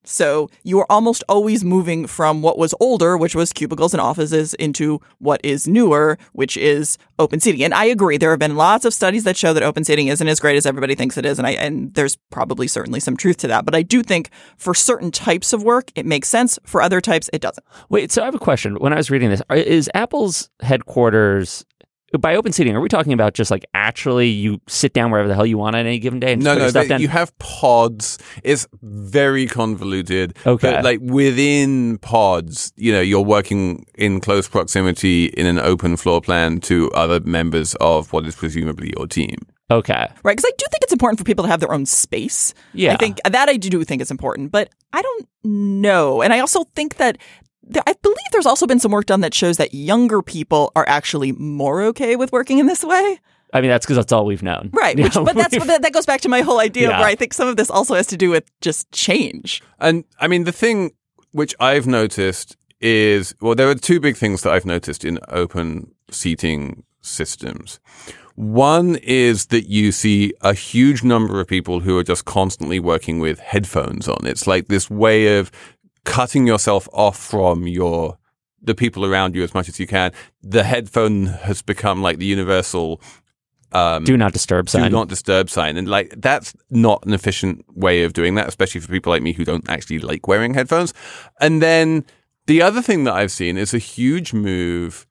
C: So you are almost always moving from what was older, which was cubicles and offices, into what is newer, which is open seating. And I agree. There have been lots of studies that show that open seating isn't as great as everybody thinks it is. And I and there's probably certainly some truth to that. But I do think for certain types of work, it makes sense. For other types, it doesn't.
D: Wait, so I have a question. When I was reading this, is Apple's headquarters, by open seating, are we talking about just like actually you sit down wherever the hell you want on any given day and just
B: No,
D: put
B: no,
D: your stuff
B: they,
D: down?
B: you have pods. It's very convoluted.
D: Okay.
B: But like within pods, you know, you're working in close proximity in an open floor plan to other members of what is presumably your team.
D: Okay.
C: Right, because I do think it's important for people to have their own space.
D: Yeah.
C: I think that I do think it's important, but I don't know. And I also think that there, I believe there's also been some work done that shows that younger people are actually more okay with working in this way.
D: I mean, that's because that's all we've known.
C: Right,
D: You
C: which,
D: know,
C: but that's
D: we've-
C: that, that goes back to my whole idea
D: Yeah.
C: where I think some of this also has to do with just change.
B: And I mean, the thing which I've noticed is, well, there are two big things that I've noticed in open seating systems. One is that you see a huge number of people who are just constantly working with headphones on. It's like this way of cutting yourself off from your the people around you as much as you can. The headphone has become like the universal um,
D: do not disturb
B: do
D: sign.
B: not disturb sign. And like that's not an efficient way of doing that, especially for people like me who don't actually like wearing headphones. And then the other thing that I've seen is a huge move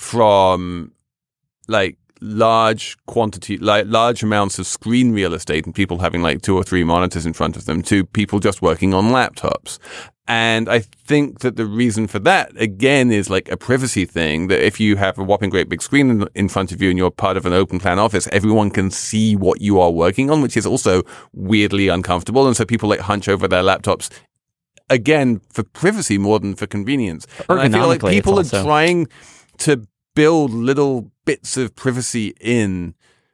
B: from like large quantity, like large amounts of screen real estate and people having like two or three monitors in front of them to people just working on laptops. And I think that the reason for that, again, is like a privacy thing, that if you have a whopping great big screen in, in front of you and you're part of an open plan office, everyone can see what you are working on, which is also weirdly uncomfortable. And so people like hunch over their laptops, again, for privacy more than for convenience. And I feel like
D: Ergonomically,
B: people are
D: it's also-
B: trying to build little bits of privacy in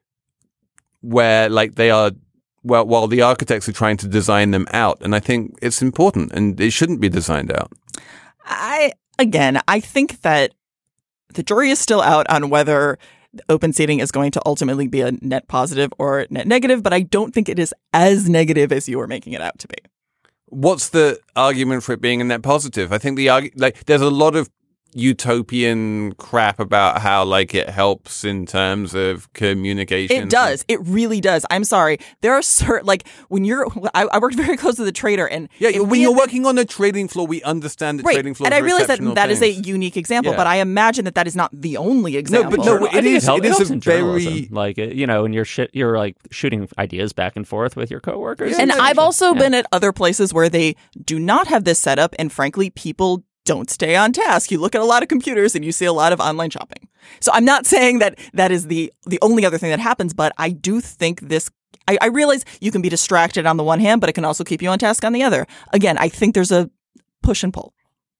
B: where like they are, well, while the architects are trying to design them out. And I think it's important and it shouldn't be designed out.
C: I again, I think that the jury is still out on whether open seating is going to ultimately be a net positive or net negative, but I don't think it is as negative as you are making it out to be.
B: What's the argument for it being a net positive? I think the argu- like there's a lot of utopian crap about how like it helps in terms of communication.
C: It does. It really does. I'm sorry. There are certain, like, when you're, I, I worked very close to the trader, and
B: Yeah,
C: if
B: when
C: we
B: you're
C: had been-
B: working on a trading floor, we understand that
C: right,
B: trading floors
C: and I
B: are
C: realize that
B: exceptional
C: that is a
B: things.
C: unique example,
B: Yeah.
C: but I imagine that that is not the only example.
B: but no,
D: I
B: it
D: think
B: is-
D: help-
B: it is
D: helps
B: a
D: in
B: very-
D: journalism. Like, uh, you know, when you're shit, you're like shooting ideas back and forth with your coworkers.
C: And I've also
D: Yeah.
C: been at other places where they do not have this setup, and frankly, people don't stay on task. You look at a lot of computers and you see a lot of online shopping. So I'm not saying that that is the the only other thing that happens, but I do think this, I, I realize you can be distracted on the one hand, but it can also keep you on task on the other. Again, I think there's a push and pull.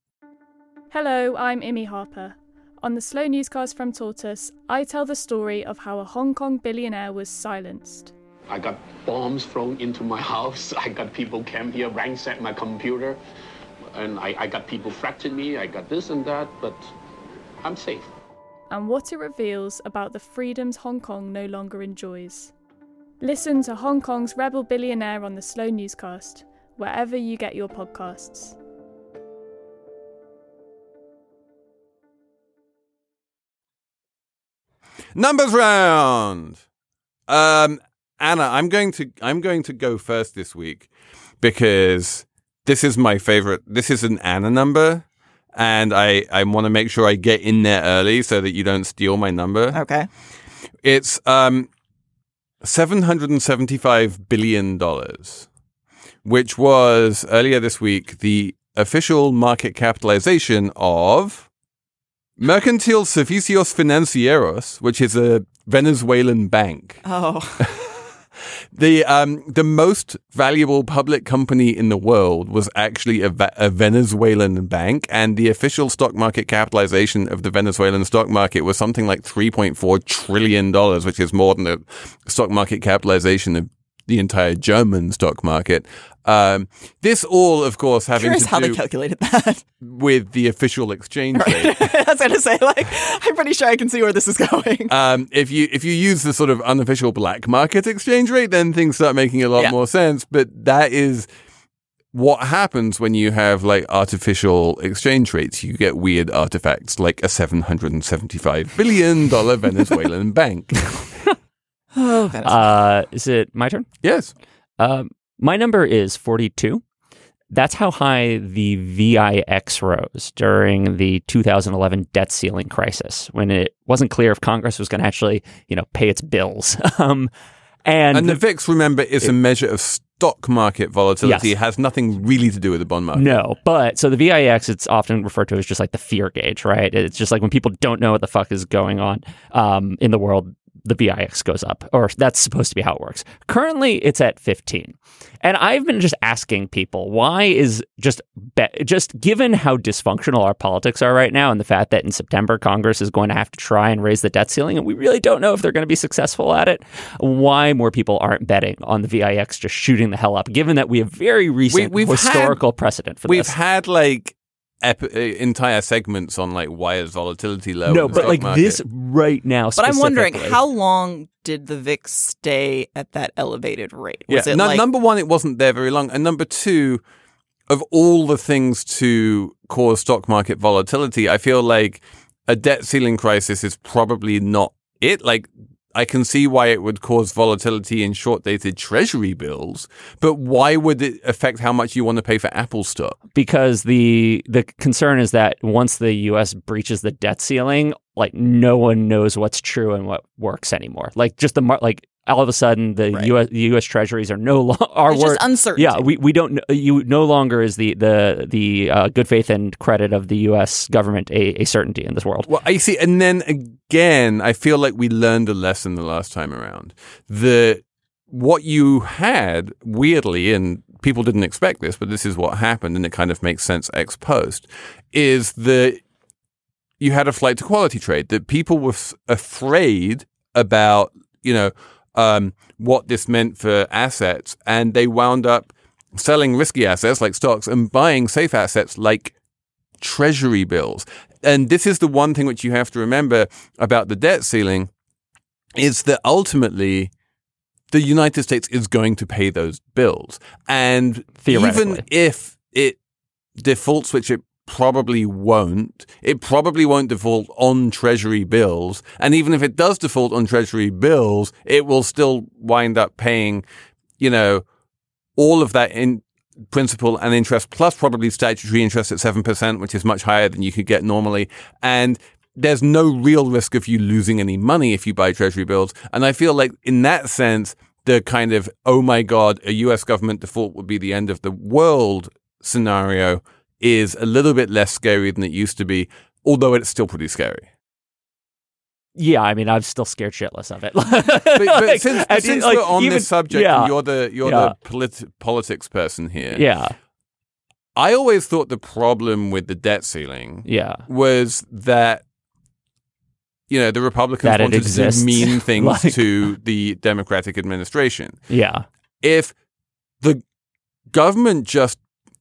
H: Hello, I'm Imi Harper. On the Slow Newscast from Tortoise, I tell the story of how a Hong Kong billionaire was silenced.
I: I got bombs thrown into my house. I got people came here, ransacked my computer. And I, I got people threatening me. I got this and that, but I'm safe.
H: And what it reveals about the freedoms Hong Kong no longer enjoys. Listen to Hong Kong's rebel billionaire on the Slow Newscast, wherever you get your podcasts.
B: Numbers round. Um, Anna, I'm going to I'm going to go first this week because this is my favorite. This is an Anna number, and I, I want to make sure I get in there early so that you don't steal my number.
C: Okay.
B: It's um seven hundred seventy-five billion dollars, which was earlier this week the official market capitalization of Mercantil Servicios Financieros, which is a Venezuelan bank.
C: Oh,
B: The um the most valuable public company in the world was actually a, Va- a Venezuelan bank, and the official stock market capitalization of the Venezuelan stock market was something like three point four trillion dollars, which is more than the stock market capitalization of the entire German stock market. Um, this all, of course, having
C: curious
B: to
C: how
B: do
C: they calculated that.
B: with the official exchange rate.
C: I was going to say, like, I'm pretty sure I can see where this is going.
B: Um, if you if you use the sort of unofficial black market exchange rate, then things start making a lot
C: Yeah.
B: more sense. But that is what happens when you have like artificial exchange rates? You get weird artifacts like a seven hundred seventy-five billion dollars Venezuelan bank.
C: Oh, Venezuela.
D: Uh, is it my turn?
B: Yes.
D: Um, my number is forty-two. That's how high the V I X rose during the two thousand eleven debt ceiling crisis, when it wasn't clear if Congress was going to actually, you know, pay its bills. um, and,
B: And the V I X, remember, is
D: it-
B: a measure of stock market volatility.
D: Yes.
B: It has nothing really to do with the bond market.
D: No, but so the V I X, it's often referred to as just like the fear gauge, right? It's just like when people don't know what the fuck is going on um, in the world, the V I X goes up, or that's supposed to be how it works. Currently, it's at fifteen. And I've been just asking people, why is just, be- just given how dysfunctional our politics are right now, and the fact that in September, Congress is going to have to try and raise the debt ceiling, and we really don't know if they're going to be successful at it, why more people aren't betting on the V I X just shooting the hell up, given that we have very recent
B: We- we've
D: historical precedent for
B: We've
D: this.
B: had like ep- uh, entire segments on like why is volatility low?
D: No,
B: in the
D: but
B: stock
D: like
B: market.
D: this right now.
C: But I'm wondering,
D: specifically.
C: how long did the V I X stay at that elevated rate?
B: Yeah,
C: Was it
B: no,
C: like,
B: number one, it wasn't there very long, and number two, of all the things to cause stock market volatility, I feel like a debt ceiling crisis is probably not it. Like, I can see why it would cause volatility in short-dated treasury bills, but why would it affect how much you want to pay for Apple stock?
D: because the the concern is that once the U S breaches the debt ceiling, like no one knows what's true and what works anymore. Like just the mar- like all of a sudden the
C: Right.
D: U S the U S Treasuries are no longer our
C: It's
D: word.
C: just uncertainty.
D: Yeah, we, we don't kn- you no longer is the the the uh, good faith and credit of the U S government a, a certainty in this world.
B: Well, I see. And then again, I feel like we learned a lesson the last time around. The what you had, weirdly, and people didn't expect this, but this is what happened, and it kind of makes sense ex post, is that you had a flight to quality trade, that people were f- afraid about, you know, um, what this meant for assets, and they wound up selling risky assets like stocks and buying safe assets like treasury bills. And this is the one thing which you have to remember about the debt ceiling, is that ultimately the United States is going to pay those bills. And
D: Theoretically.
B: even if it defaults, which it probably won't, it probably won't default on treasury bills. And even if it does default on treasury bills, it will still wind up paying, you know, all of that in principal and interest, plus probably statutory interest at seven percent, which is much higher than you could get normally. And there's no real risk of you losing any money if you buy treasury bills. And I feel like in that sense, the kind of, oh my God, a U S government default would be the end of the world scenario is a little bit less scary than it used to be, although it's still pretty scary.
D: Yeah, I mean, I'm still scared shitless of it.
B: But, but
D: Like,
B: since,
D: and
B: since
D: like,
B: we're on
D: even-
B: this subject,
D: yeah,
B: and you're the you're
D: yeah.
B: the polit- politics person here.
D: yeah,
B: I always thought the problem with the debt ceiling
D: yeah.
B: was that, you know, the Republicans
D: That it
B: wanted
D: exists.
B: to do mean things
D: Like-
B: to the Democratic administration.
D: Yeah.
B: If the government just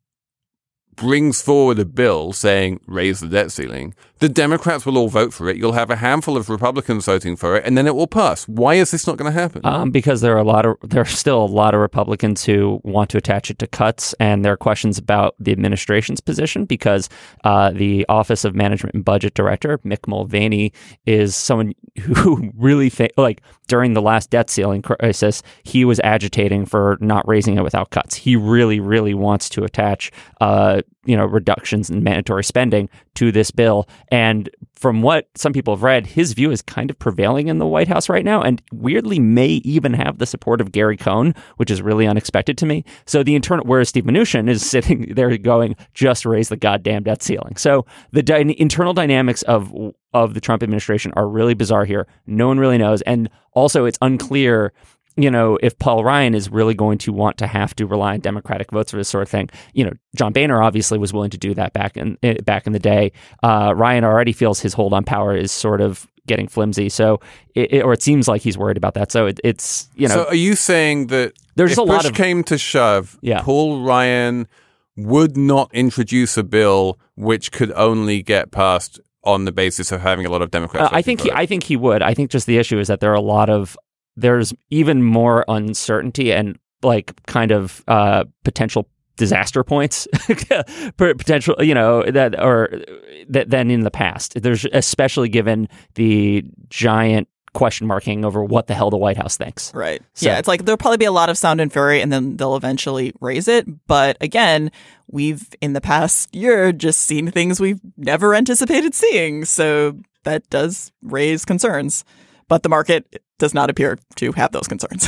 B: brings forward a bill saying raise the debt ceiling, the Democrats will all vote for it. You'll have a handful of Republicans voting for it, and then it will pass. Why is this not going to happen?
D: Um, because there are a lot of there are still a lot of Republicans who want to attach it to cuts, and there are questions about the administration's position because uh, the Office of Management and Budget Director Mick Mulvaney is someone who really fa- like during the last debt ceiling crisis, he was agitating for not raising it without cuts. He really, really wants to attach uh, you know reductions in mandatory spending to this bill. And from what some people have read, his view is kind of prevailing in the White House right now, and weirdly may even have the support of Gary Cohn, which is really unexpected to me. So the internal, whereas Steve Mnuchin is sitting there going, just raise the goddamn debt ceiling. So the dy- internal dynamics of of the Trump administration are really bizarre here. No one really knows, and also it's unclear, you know, if Paul Ryan is really going to want to have to rely on Democratic votes for this sort of thing. You know, John Boehner obviously was willing to do that back in back in the day. Uh, Ryan already feels his hold on power is sort of getting flimsy, so it, it, or it seems like he's worried about that. So it, it's you know,
B: so are you saying that
D: there's
B: if
D: a lot
B: Bush
D: of-
B: came to shove,
D: Yeah.
B: Paul Ryan would not introduce a bill which could only get passed on the basis of having a lot of Democrats?
D: Uh, I think he, I think he would. I think just the issue is that there are a lot of there's even more uncertainty and like kind of uh, potential disaster points potential, you know, that or that than in the past. There's especially given the giant question mark hanging over what the hell the White House thinks.
C: Right.
D: So,
C: yeah, it's like there'll probably be a lot of sound and fury, and then they'll eventually raise it. But again, we've in the past year just seen things we've never anticipated seeing. So that does raise concerns. But the market does not appear to have those concerns.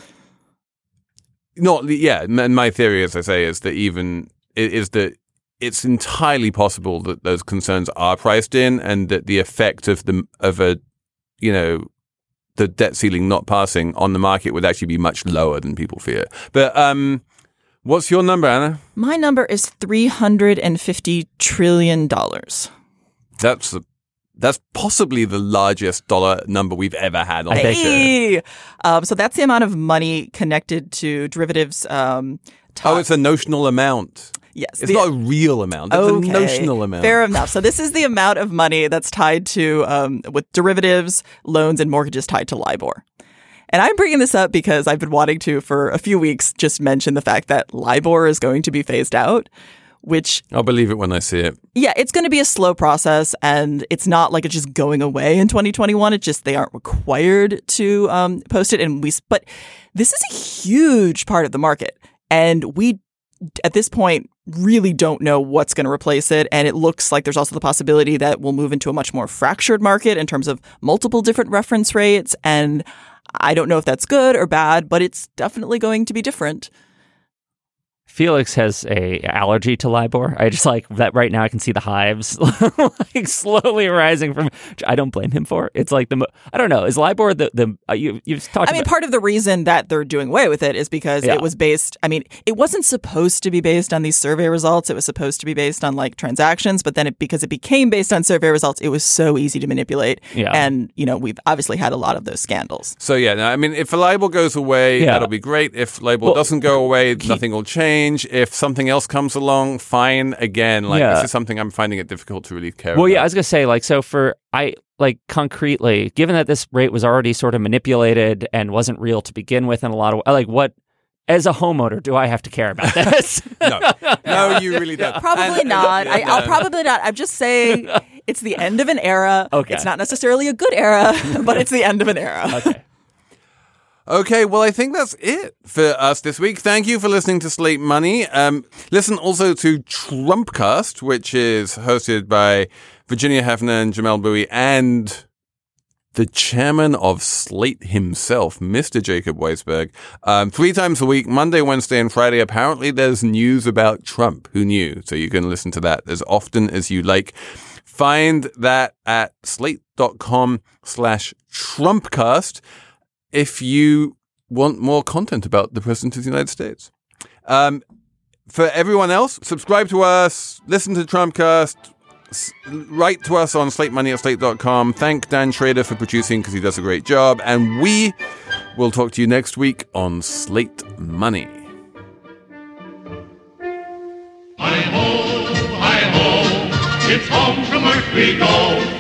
B: Not the, yeah. And my theory, as I say, is that even is that it's entirely possible that those concerns are priced in, and that the effect of the of a you know the debt ceiling not passing on the market would actually be much lower than people fear. But um, what's your number, Anna?
C: My number is three hundred fifty trillion dollars.
B: That's a That's possibly the largest dollar number we've ever had on the show.
C: Hey! Um, so that's the amount of money connected to derivatives. Um,
B: oh, it's a notional amount.
C: Yes.
B: It's
C: the,
B: not a real amount. It's
C: okay,
B: a notional amount.
C: Fair enough. So this is the amount of money that's tied to, um, with derivatives, loans, and mortgages tied to LIBOR. And I'm bringing this up because I've been wanting to, for a few weeks, just mention the fact that LIBOR is going to be phased out. Which
B: I'll believe it when I see it.
C: Yeah, it's going to be a slow process, and it's not like it's just going away in twenty twenty-one. It's just they aren't required to um, post it. And we, but this is a huge part of the market, and we at this point really don't know what's going to replace it. And it looks like there's also the possibility that we'll move into a much more fractured market in terms of multiple different reference rates. And I don't know if that's good or bad, but it's definitely going to be different.
D: Felix has a allergy to LIBOR. I just like that right now I can see the hives like slowly rising from, which I don't blame him for. It's like the, I don't know. Is LIBOR the, the uh, you, you've talked
C: I mean,
D: about-
C: part of the reason that they're doing away with it is because
D: Yeah.
C: it was based, I mean, it wasn't supposed to be based on these survey results. It was supposed to be based on like transactions, but then it, because it became based on survey results, it was so easy to manipulate.
D: Yeah.
C: And, you know, we've obviously had a lot of those scandals.
B: So yeah, no, I mean, if LIBOR goes away,
D: Yeah.
B: that'll be great. If LIBOR
D: Well,
B: doesn't go away, nothing will change. If something else comes along, fine. Again, like
D: Yeah.
B: this is something I'm finding it difficult to really care
D: Well,
B: about.
D: yeah, I was gonna say, like, so for I like concretely, given that this rate was already sort of manipulated and wasn't real to begin with, in a lot of like, what as a homeowner do I have to care about this?
B: no, no, you really don't.
C: Probably
B: And-
C: not.
B: yeah,
C: I, I'll
B: no.
C: probably not. I'm just saying it's the end of an era.
D: Okay.
C: It's not necessarily a good era, but it's the end of an era.
D: Okay.
B: Okay, well, I think that's it for us this week. Thank you for listening to Slate Money. Um, listen also to Trumpcast, which is hosted by Virginia Hefner and Jamel Bowie and the chairman of Slate himself, Mister Jacob Weisberg, um, three times a week, Monday, Wednesday, and Friday. Apparently, there's news about Trump. Who knew? So you can listen to that as often as you like. Find that at slate.com slash Trumpcast. If you want more content about the President of the United States. Um, for everyone else, subscribe to us, listen to Trumpcast, s- write to us on slate money at slate dot com. Thank Dan Schrader for producing because he does a great job. And we will talk to you next week on Slate Money.
G: Hi-ho, hi-ho, it's home from earth we go.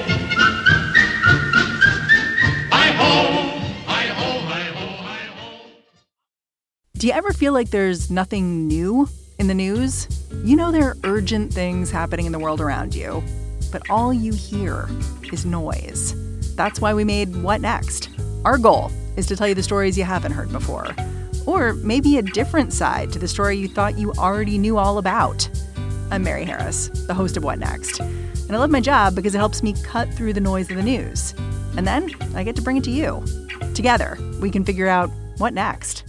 J: Do you ever feel like there's nothing new in the news? You know there are urgent things happening in the world around you, but all you hear is noise. That's why we made What Next? Our goal is to tell you the stories you haven't heard before, or maybe a different side to the story you thought you already knew all about. I'm Mary Harris, the host of What Next? And I love my job because it helps me cut through the noise of the news. And then I get to bring it to you. Together, we can figure out what next.